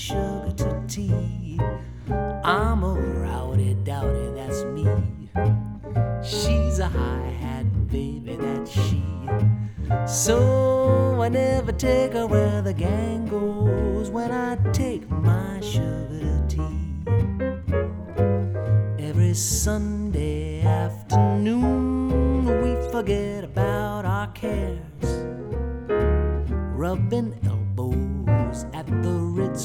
sugar to tea. I'm a rowdy dowdy, that's me. She's a hi-hat baby, that's she. So I never take her where the gang goes when I take my sugar to tea. Every Sunday afternoon we forget about our cares, rubbing elbows at the Ritz